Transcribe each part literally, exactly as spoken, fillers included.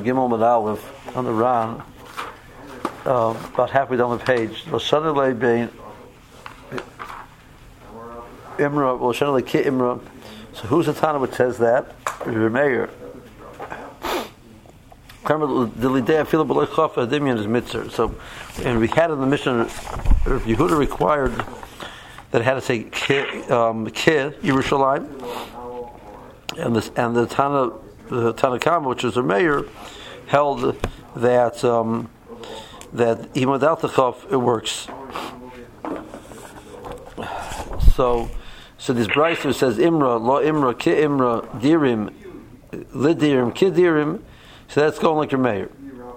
Gimel Mid Aleph on the Ran, uh, about halfway down the page. L'shana le'bein Imra, l'shana le'ki Imra. So who's the Tana which says that? Remeir. So, and we had in the Mishnah, Yehuda required that it had to say ki, um, ki Yerushalayim, and this and the Tana, the Tanakama, which is a mayor, held that um, that even without the chaf it works. So, so this brayso says Imra, lo Imra, ki Imra, dirim, lidirim, ki dirim. So that's going like your mayor.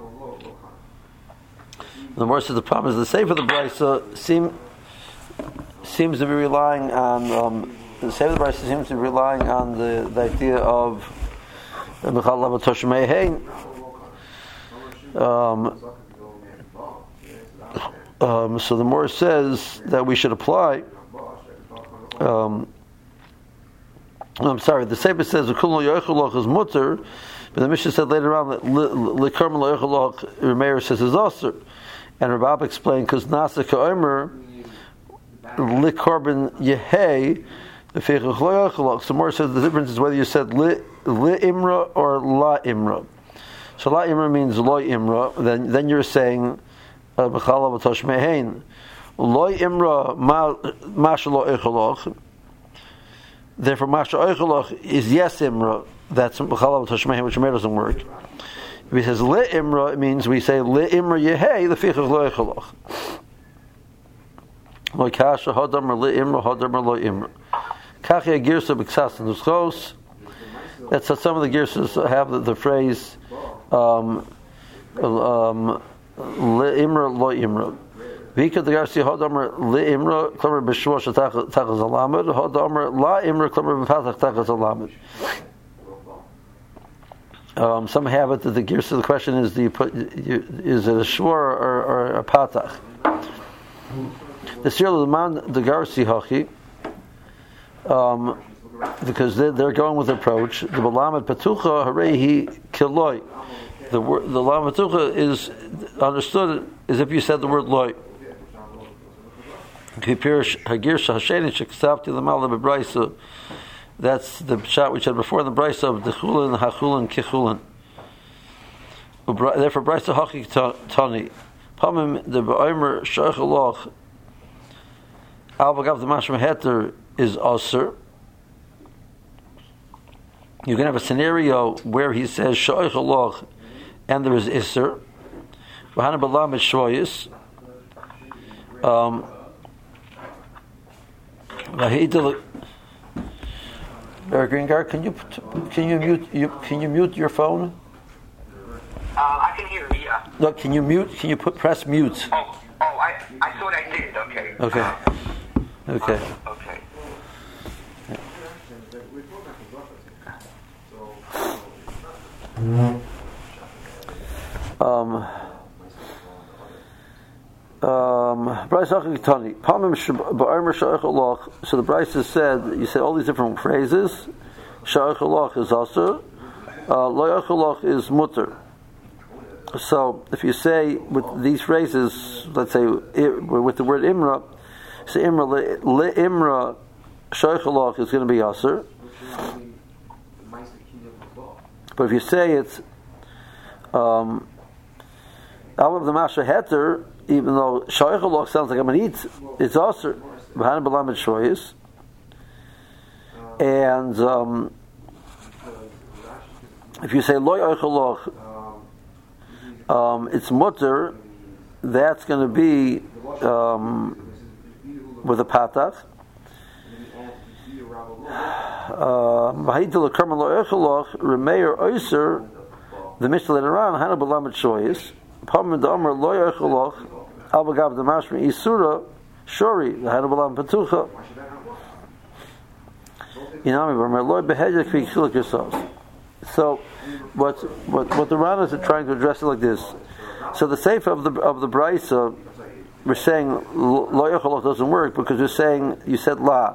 The more says the problem is the Sefer of the brayso seem seems to be relying on um, the Sefer of the brayso seems to be relying on the, the idea of the Mechal Lava Toshmei Hein. Um, um, so the more says that we should apply. Um, I'm sorry. The Sefer says the Kulno Yocholoch is mutter. But the Mishnah said later on that Likarm Lo'echolach Remeir says is Aser, and Rabab explained because Nasa Ka'omer Likarben Yehei the Feichach Lo'echolach. So more says the difference is whether you said Li Imra or La Imra. So La Imra means Lo Imra. Then then you're saying B'chala B'tosh Mehein Lo Imra Masha Lo'echolach. Therefore, Masha Lo'echolach is Yes Imra. That's B'chalav Tashmei, which Remeir doesn't work. If he says Le Imra, it means we say Le Imra Yehei, the Fichach Lo Echolach. Lo Kasha Hodam or Le Imra, Hodam or Lo Imra. Kachia Girsa B'ksas and Nuschos. That's how some of the Girsas have the, the phrase um, um, Le Imra, Lo Imra. Vika the Garsi Hodam Le Imra, Klamer B'shua Shatach Alamid, Hodam La Imra, Klamer B'patach Tachas Alamid. Um, some have it that the gears of the question is: do you put you, is it a shvur or, or a patach? The sir of the man the garsi hachi, um, because they're, they're going with approach. The balamed patucha harehi kiloi. The word the lamed patucha is understood as if you said the word loy. Kipirish hagirsh hasheni shekstavti l'mal bebrayso. That's the shot we said before in the brayso of the chulin, hachulin, kichulin. Therefore, brayso hachik tani. Pamim the ba'omer shaychalach. Al b'gav the mashma heter is aser. You can have a scenario where he says shaychalach and there is iser. V'hana b'lam is shvoyis. Um. V'hidel. Eric Greengard, can you can you mute you can you mute your phone? Uh, I can hear you. Yeah. Look, can you mute? Can you put press mute? Oh, oh, I I thought I did. Okay. Okay. Uh, okay. Uh, okay. Um. Um, so the Bryce has said, you said all these different phrases. Sha'achalach is aser, lo'achalach is mutter. So if you say with these phrases, let's say with the word imra, say imra le imra sha'achalach is going to be aser. But if you say it's um, out of the masha heter, even though shaychalach sounds like I'm going to eat, it's aser. B'hana b'lamed shoyis, and um, if you say loy oichalach, um, it's mutter. That's going to be um, with a patach. V'haitel l'karman loy oichalach remeir oiser. The Mishnah later on hana b'lamed shoyis. Pam the Amr loy oichalach. Abagav the Mashmi Isura Shori the Hanabalam Patucha Inami Barmeloy Beheja Kvi Chilik yourselves. So what what what the Ranas are trying to address it like this. So the Sefer of the of the Brayso, we're saying Lo Yochalach doesn't work because we're saying you said La.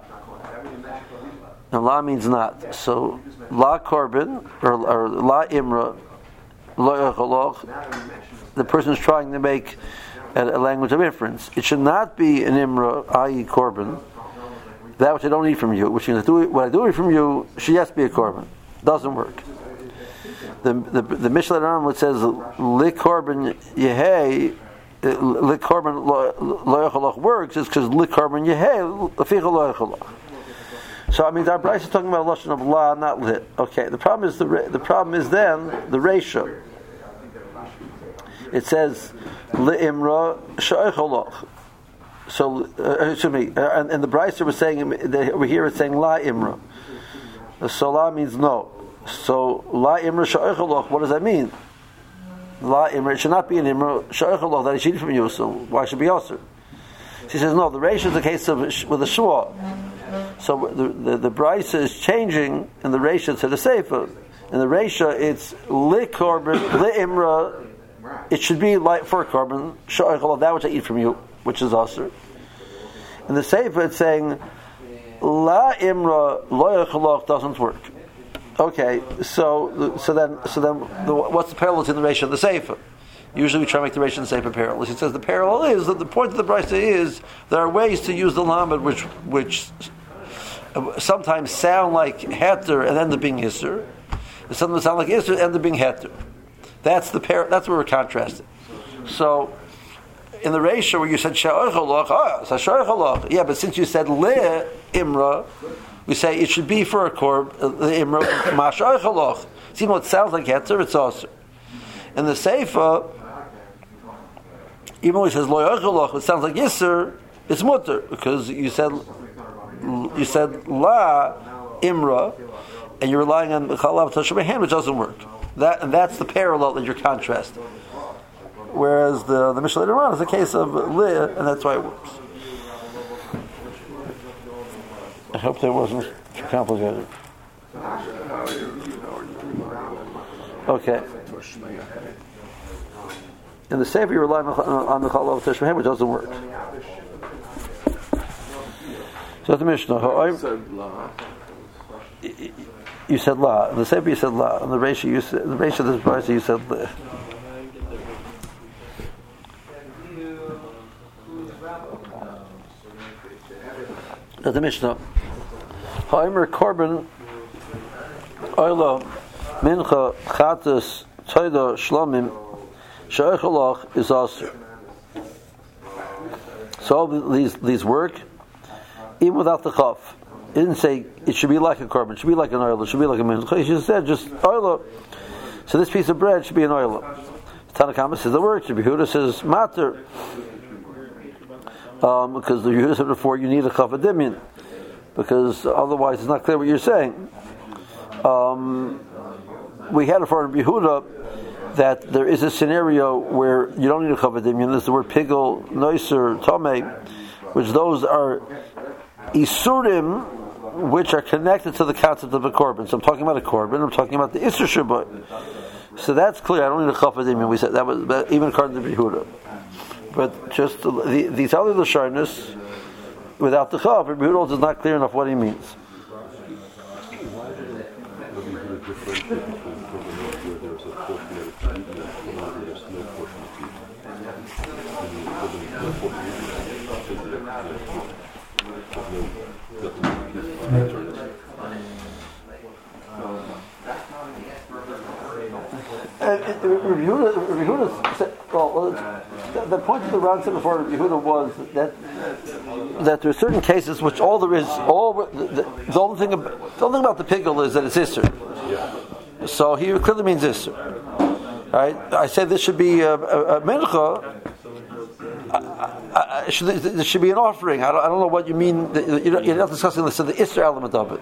And La means not. So La Korban or, or La Imra the person is trying to make a, a language of inference. It should not be an imra, that is korban. That which I don't need from you, which is what I do need from you, she has to be a korban. Doesn't work. The the the Mishnah Ram says li korban yehei, li korban lo yachalach works is because li korban yehei leficha lo yachalach. So I mean, our Bryce is talking about a lashon of la, not lit. Okay, the problem is the the problem is then the ratio. It says li imra sha'ichalach. So uh, excuse me, uh, and, and the Bryce was saying the, over here it's saying la imra. So la means no. So la imra sha'ichalach. What does that mean? La imra. It should not be an imra sha'ichalach that I cheated from you. So why should it be also? She says no. The ratio is the case of with a shua. So the the, the Bryce is changing in the ratio to the sefer. In the ratio, it's li korban li imra. It should be like for a korban sha'ichalach, that which I eat from you, which is asur. In the sefer, it's saying la imra lo yachalach doesn't work. Okay, so so then so then the, what's the parallel to the ratio of the sefer? Usually we try to make the ratio of the sefer parallel. It says the parallel is that the point of the brisa is there are ways to use the lamed which which sometimes sound like heter and end up being isser, and sometimes sound like isser and end up being heter. That's the par- That's where we're contrasting. So in the ratio where you said sha'ichalach, ah, it's a sha'ichalach. Yeah, but since you said le imra, we say it should be for a korb the imra ma sha'ichalach. See, what sounds like heter, it's also. In the seifa, even when it says lo yachalach, it sounds like yisser, it's mutter because you said you said la imra, and you're relying on chalav tashabehan, which doesn't work. That and that's the parallel that you're contrasting. Whereas the the Mishnah later on is a case of li, and that's why it works. I hope that wasn't too complicated. Okay. In the Sefer, you rely on, on the Chalav Teshmehem, which doesn't work. So the Mishnah, you said la. In the Sefer, you said la. In the Reisha, you said the Reisha of this Brisa, you said la. So the Mishnah, Ha'imr Korban Oila Mincha Chatas Toida Shlomim Sha'ichalach is asur. So all these these work even without the chaf. It didn't say it should be like a korban, it should be like an oil, it should be like a mincha. He just said just oil. So this piece of bread should be an oil. Tanakama says the word should be. Yehuda says matter. Um, because the Yehuda said before you need a chaf adimyan, because otherwise it's not clear what you're saying. Um, we had a for Yehuda that there is a scenario where you don't need a chaf adimyan. There's the word pigel, noiser, tomei, which those are isurim which are connected to the concept of a korban. So I'm talking about a korban. I'm talking about the isur shabbat. So that's clear. I don't need a chaf adimyan. We said that was that, even according to Yehuda. But just the, the, these other lashonos, without the chaf, Rabbi Yehuda is not clear enough what he means. And Rabbi Yehuda said, well, the, the point of the Ran said before Rabbi Yehuda was that that there are certain cases which all there is, all the, the, the only thing about, the only thing about the pigel is that it's isser. So he clearly means isser. Right? I said this should be a, a, a mincha. I, I, should, there should be an offering. I don't, I don't know what you mean. You're not, you're not discussing this, the isser element of it.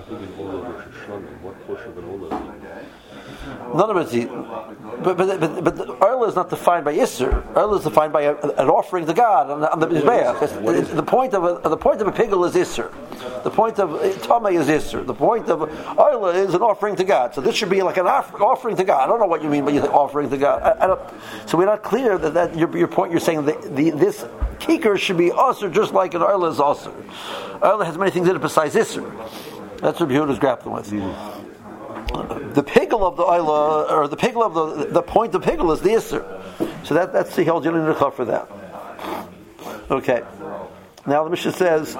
None of it is, but but but, but the oil is not defined by Isser. Oil is defined by a, an offering to God on the, on the Mizbeach. The point of a, the point of a pigel is Isser. The point of Tomei is Isser. The point of oil is an offering to God. So this should be like an off, offering to God. I don't know what you mean by offering to God. I, I don't, so we're not clear that, that your, your point. You're saying that the, this kikar should be Isser just like an oil is Isser. Oil has many things in it besides Isser. That's what Yehuda is grappling with. Mm-hmm. the pigel of the oila, or the pigel of the the point of pigel is the isser. So that that's the whole Jilin Rechav for that. Okay. Now the Mishnah says,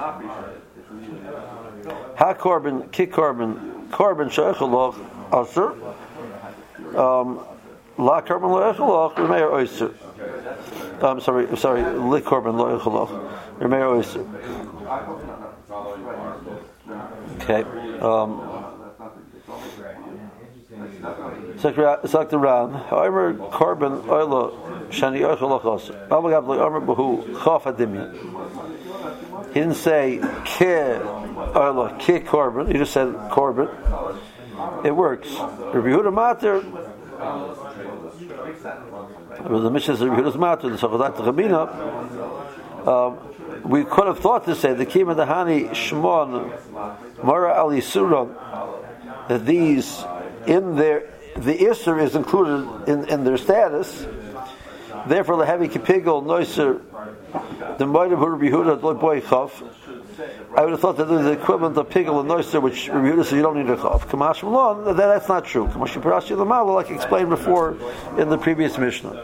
Ha korban, ki korban, korban she'echalach aser, um, la korban lo echalach, remeir oiser. I'm sorry, sorry, li korban lo echalach, remeir oiser. Okay. Um, Zak the Ran, however, korban oila shani echalach aser. Babagav lo yomer behu chaf adimyan. He didn't say ke oila ke korban. He just said korban. It works. Rabbi Yehuda Mater. The Mishnah says Rabbi Yehuda's Mater. The Sachadat Rabina. We could have thought to say the Kima Dahani Shmon Mara Ali Suran, that these in their the Isser is included in, in their status. Therefore, the heavy kipigel noiser the might of Rabbi Yehuda boy chaf. I would have thought that there's the equivalent of pigel and noiser, which Rabbi Yehuda says you don't need a chaf. Kamash Malon, that that's not true. Kamash Parashi Lamal, like explained before in the previous Mishnah.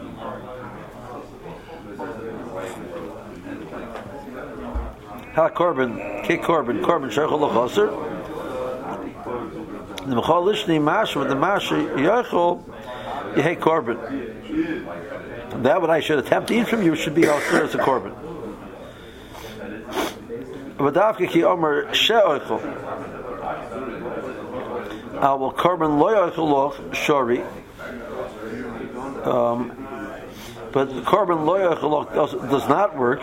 Ha korban, ke korban, korban sheichol lochaser. The mechal lishni mash with the mash yechol yehei korban. That what I should attempt to eat from you should be also as a korban. V'davke ki omer she'oichol. I will korban lo yoichol loch shori. Um, but korban lo yoichol loch does, does not work.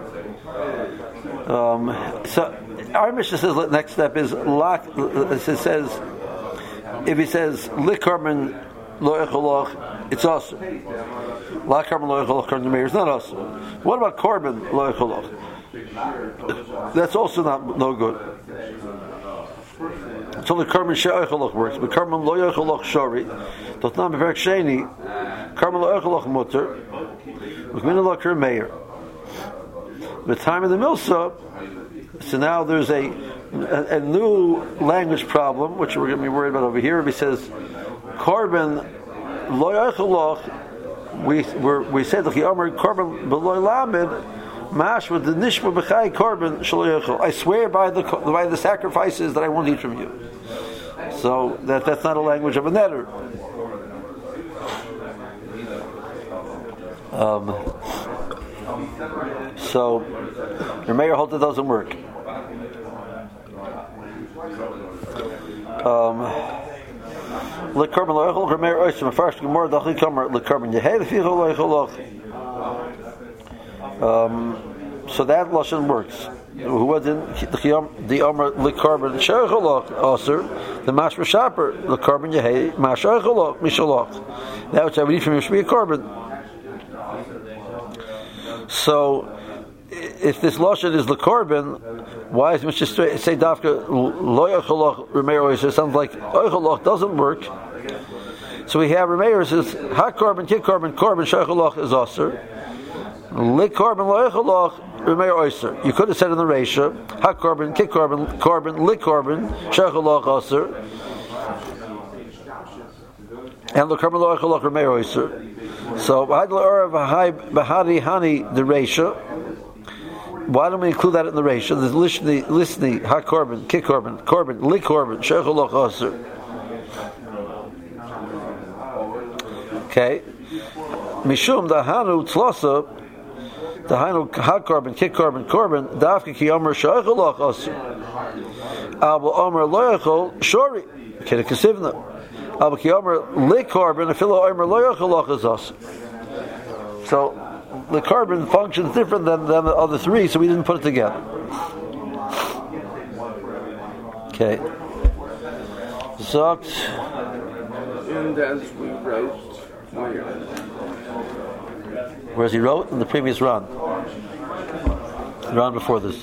Um, so our Mishnah says the next step is lock. It says if he says likorban lo echolach, it's also la korban lo echolach korban meir is not also. What about korban lo echolach? That's also not no good. So the korban she echolach works, but korban lo echolach shori does not be very sheni. Korban lo echolach mutter, ukmin lo korban meir. The time of the Milsa, so now there's a, a a new language problem, which we're going to be worried about over here. He says, "Korban lo yachalach." We we're, we said that the Omer korban beloy lamed mash with the nishma b'chai korban shelo yachal. I swear by the by the sacrifices that I won't eat from you. So that that's not a language of a netter. Um. So, your mayor holds it doesn't work. Um, um, so that lashon works. Who wasn't the Omer likarban sheicholach aser the mashma shaper likarban yehei mashaycholach mishalach. That which I would eat from you should be a korban. So, if this lashon is lekorban, why is Mishnah say dafka lo yacholach remeir? It sounds like oicholach doesn't work. So we have remeir says ha korban ki korban korban sheicholach is aser le korban lo yacholach remeir oiser. You could have said in the reisha ha korban ki korban korban le korban sheicholach aser and le korban lo yacholach remeir oiser. So, why don't we include that in the ratio? There's listening, listening, ha korban, ki korban, korban, li korban, sheicholach aser. Okay, mishum dahanu tzlasa, dahanu ha korban, ki korban, korban, dafke ki omer sheicholach aser. Abu omer lo yachol shori, keda kesivna. So the carbon functions different than, than the other three, so we didn't put it together. Okay. Zogt. And as we wrote, where? Whereas he wrote in the previous run. The run before this.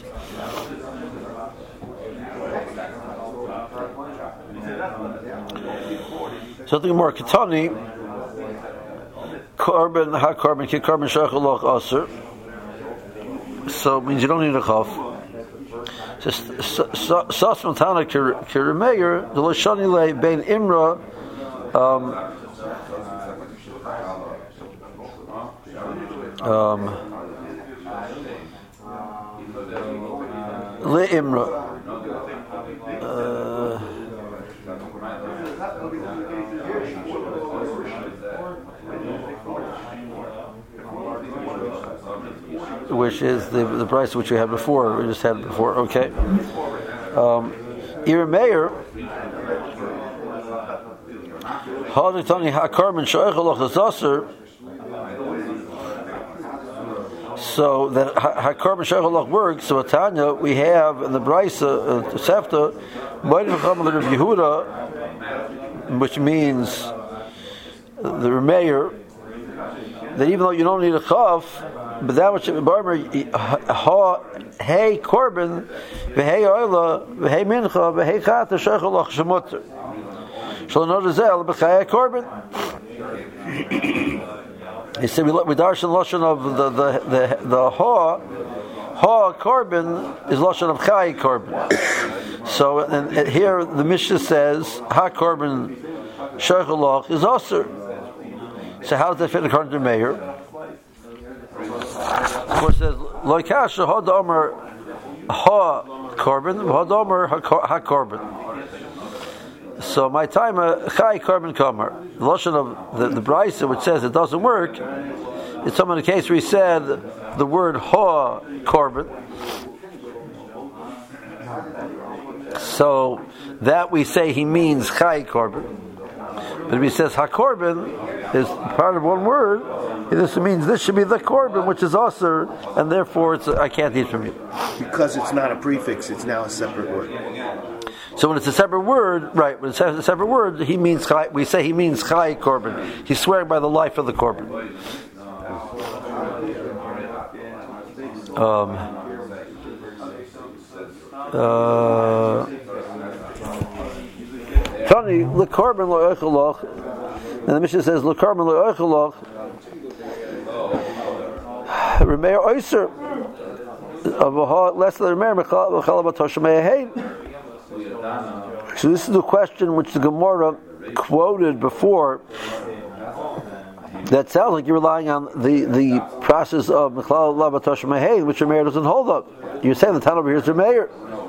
So the Gemara Ketani, korban ha korban ki korban sheicholach aser. So it means you don't need a chaf. Sas Matana Kirimeir, the Lashani lay Bein Imra. Um, um, Le Imra. Uh, which is the the price which we had before. We just had before. Okay. Um, Ira Meir. Haditani Hakarman Shoichalach Zaser. So that Hakarman Shoichalach works. So Tanya we have in the Brisa uh, Sefta, Ma'id V'Chamal of Yehuda, which means the Meir, that even though you don't need a chaf, but that which barber ha hey korban v'hey oila v'hey mincha v'hey chata shechalach shemutter shall not zel b'chaya korban. He said we we darshan lashon of the the the, the ha ha korban is lashon of chay korban. So and, and here the Mishnah says ha korban shechalach is aser. So how does that fit according to Meir? Of course, it says loikasha ha domer ha korban ha domer ha korban. So my time a chai korban kamer. The lashon of the the brisa which says it doesn't work. It's some in the case where he said the word ha korban. So that we say he means chai korban. But if he says ha-korban is part of one word, this means this should be the korban, which is aser, and therefore it's I can't eat from you. Because it's not a prefix, it's now a separate word. So when it's a separate word, right, when it's a separate word, he means chai, we say he means chai korban. He's swearing by the life of the korban. Um, uh, Tani lekorban lo oichalach, and the Mishnah says lekorban lo oichalach. Remeir oiser of a less than remeir mechal b'tosh me'ahein. So this is the question which the Gemara quoted before. That sounds like you're relying on the, the process of mechal b'tosh me'ahein, which remeir doesn't hold up. You're saying the town over here is remeir.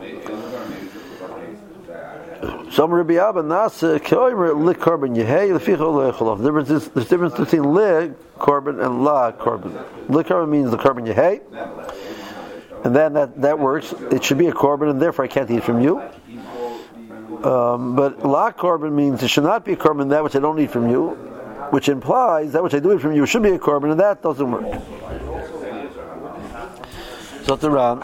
Some Rabbi Abba Nasa Koimer Li Korban Yehei Leficha Leichalov. The difference is the difference between Li Korban and La Korban. Li Korban means the Korban Yehei, and then that, that works. It should be a Korban, and therefore I can't eat from you. Um, but La Korban means it should not be a Korban, that which I don't eat from you, which implies that which I do eat from you should be a Korban, and that doesn't work. So it's around.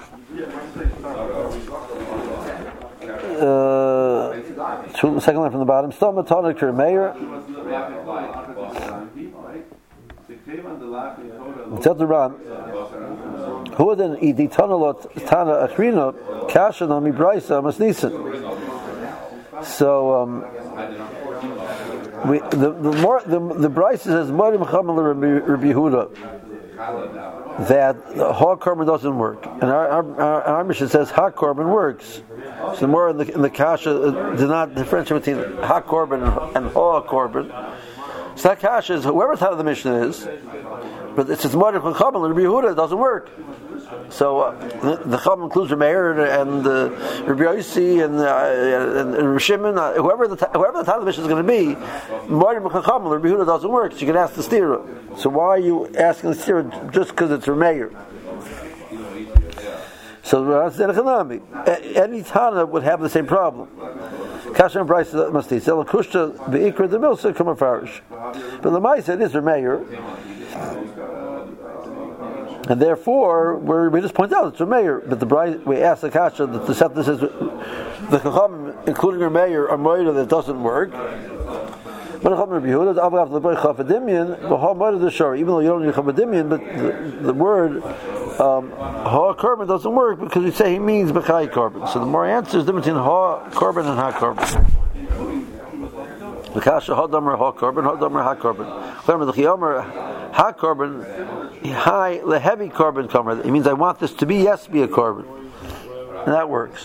Uh, the second line from the bottom. Stam matana kirmeir. Tell the Ran. Who then idi tanalot tana achrina kasha nami brisa masnisin. So um, we the the more the the brisa says Marim Chamal Rabbi Yehuda that the ha korban doesn't work, and our our, our, our Mishnah says ha korban works. So the more in the, in the kasha uh, do not differentiate between ha korban and, and ha korban. So that kasha is whoever's how the Mishnah is, but it's just Marim Chamal Rabbi Yehuda. It doesn't work. So uh, the, the Chum includes Remeir and uh, Rabbi Yossi and, uh, and, and Shimon, uh, whoever the whoever the time of the mission is going to be. Martin Chacham, Rabbi Yehuda doesn't work. So you can ask the stira. So why are you asking the stira just because it's Remeir? So that's the Echanami. Any Tana would have the same problem. Kasha and Bryce must be sell Kushta the Ikra the Milsa Kumafarish. But the Maisa it is Remeir. And therefore, we're, we just point out it's a mayor. But the bride, we ask the kasha that the set this is the chacham, including her mayor, are moira that doesn't work. Even though you don't need chavadimian, but the, the word um, ha korban doesn't work because we say he means b'chai korban. So the more answer is the difference between ha korban and ha korban. The kasha ha damer ha korban, ha damer ha korban. The chiyomer ha korban. High, the heavy korban comer. It means I want this to be yes, be a korban. and that works.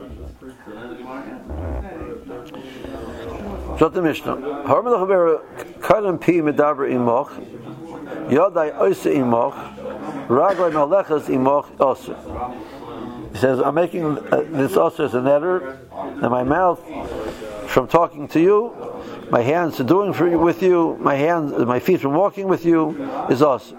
So the Mishnah, Harmelach Haber Kadam Pi Medaber Imoch, Yodai Oise Imoch, Raglai Malechas Imoch Oser. He says, I'm making uh, this Oser as a netter, and my mouth from talking to you, my hands are doing for you with you, my hands, my feet from walking with you is Oser.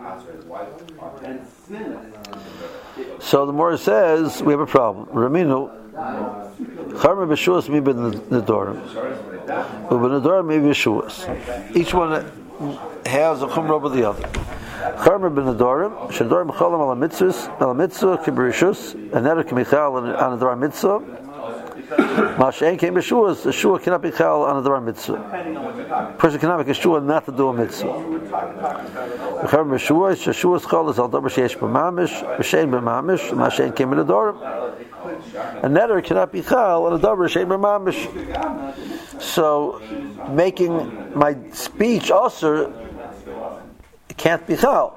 So the Morah says we have a problem. Raminu, Charmer b'shuas mi ben nedorim, u'b'nedorim mi b'shuas. Each one has a chumrah over the other. Charmer b'nedorim, shedorim b'cholam ala mitzvahs, ala mitzvah k'berishus, and netter k'michal on a dvar mitzvah. Ma'ashein came b'shuas, the shua cannot be chal on a dvar mitzvah. A person cannot make a shua not to do a mitzvah. Charmer b'shuas, sheshuas chal is al davar sheyesh b'mamish, b'shein b'mamish, ma'ashein came b'nedorim. A netter cannot be chal on a davar shein b'mamish. So, making my speech also can't be chal.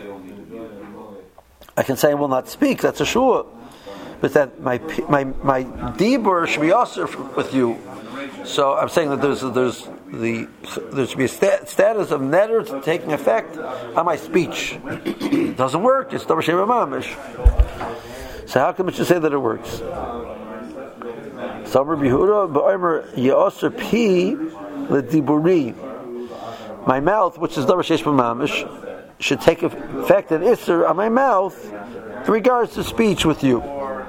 I can say I will not speak. That's a shua, but that my my my dibur should be also with you. So I'm saying that there's there's the there should be a sta- status of netter taking effect on my speech. It doesn't work. It's davar shein b'mamish. So how come it should say that it works? Sabar Bihuda ba'omer ye'oser pi l'diburi. My mouth, which is davar sheish b'mamish, should take effect and isser on my mouth in regards to speech with you.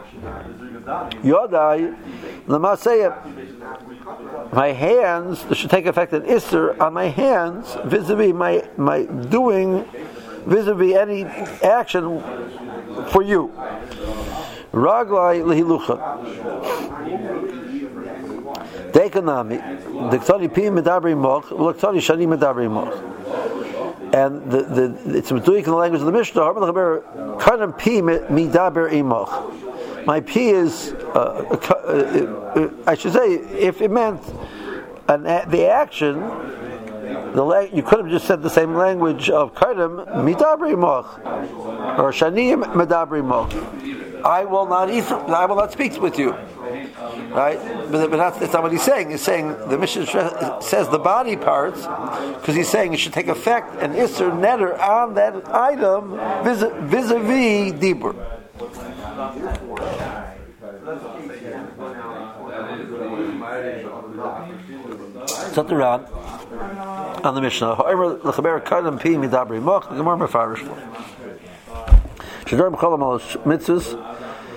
Yodai l'maseyah. My hands should take effect and isser on my hands vis-a-vis my my doing vis-a-vis any action for you. Raglai lehilucha. Dekanami. Dektani pi medabri moch. Ulektani shani medabri moch. And the the it's meduik in the language of the Mishnah. Harman lechaber kadam pi medaber imoch. My pi is. Uh, uh, uh, I should say, if it meant an, the action. The la- you could have just said the same language of kadam medabri moch or shani medabri moch. I will not eat. I will not speak with you, right? But, but that's, that's not what he's saying. He's saying the Mishnah says the body parts because he's saying it should take effect and isser netter on that item vis- vis-a-vis dibur. Sataran on the Mishnah. However, the chaber kadam pi midabri moch. The Gemara mefarish. Shedorim b'cholam al mitzvahs.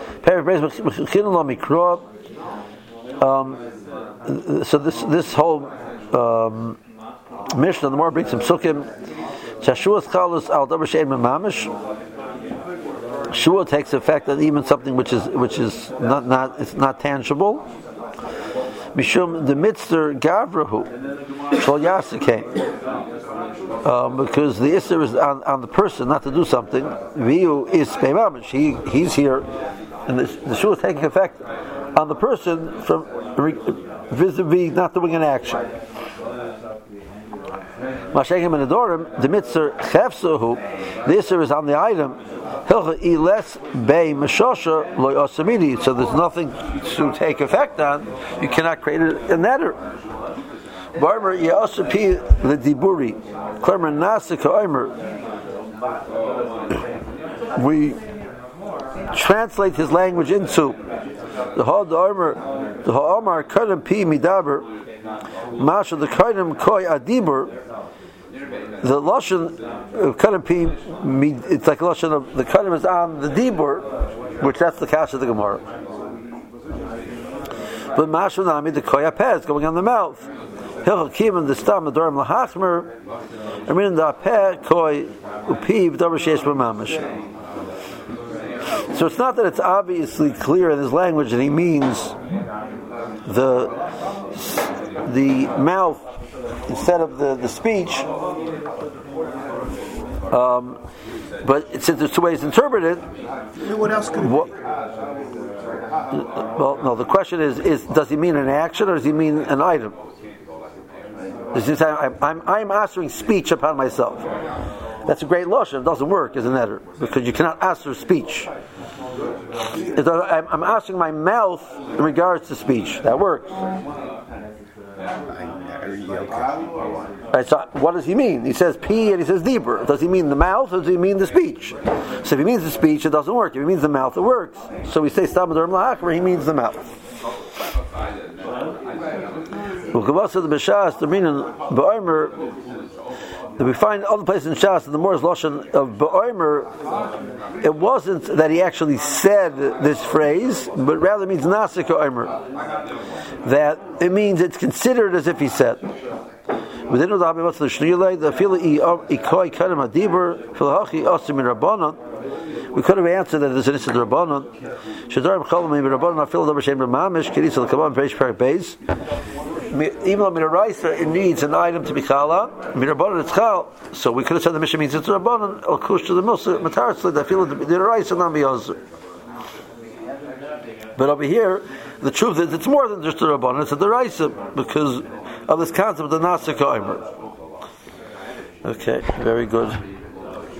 Um, so this this whole um, Mishnah, the more brings some psukim. Shashuas chalus al davar she'en memamish. Shua takes effect on even something which is which is not not it's not tangible. Mishum the mitzvah gavrahu shal yasike. Um, because the isser is on, on the person not to do something. Viu is peimamish. He he's here. And the, the shua is taking effect on the person from vis-a-vis not doing an action. Mashekim and Adorim, the mitzvah chefsahu, the isser is on the item. So there's nothing to take effect on. You cannot create a netter. Barber yaosapi l'diburi, klarmer nasika omer. We translate his language into the Hod Omer, the Ha'omar Kadam Pi Midaber, Masha the Kadam Koi Adibur. The Lashon of Kadam Pi, it's like a Lashon of the Kadam is on the Dibur, which that's the Kash of the Gemara. But Masha Nami the Koi Apeh is going on the mouth. Hilchah Kim and the Stam the Dorim Lahachmer, and in the Apeh Koi Upiv Davar Sheish B'Mamish. So it's not that it's obviously clear in his language that he means the the mouth instead of the, the speech. Um, but since there's two ways to interpret it, what else could it what, be? Well, no. The question is: is does he mean an action or does he mean an item? Does he say I'm I'm, I'm answering speech upon myself? That's a great lashon. It doesn't work as an editor because you cannot answer speech. It, I'm, I'm asking my mouth in regards to speech. That works. Right, so what does he mean? He says P and he says Dibur. Does he mean the mouth or does he mean the speech? So if he means the speech, it doesn't work. If he means the mouth, it works. So we say Stam Durm Lahakar, he means the mouth. We find other places in Shas in the Morris Lashon of Ba'omer, it wasn't that he actually said this phrase, but rather means Nasik Omer. That it means it's considered as if he said. Within the Habib the Shnilay, the Fili Ikoi Kadam Adibur, Filahachi Osim in Rabbanon. We could have answered that there's an instant Rabbanon. Shadarim Cholam in Rabbanon, Fil Dabar Shem Mamish, Kiris al Kaban Peish Parak Beis. Even though Minaraisa it needs an item to be Chala, Minarabanan it's Chal. So we could have said the Mishnah means it's Rabbanon, Al Kush to the Musa, Matarsli, that feel the Minaraisa not be Ozer. But over here, the truth is it's more than just a Rabbanon, it's a Deraisa, because of this concept of the Nasik Omer. Okay, very good.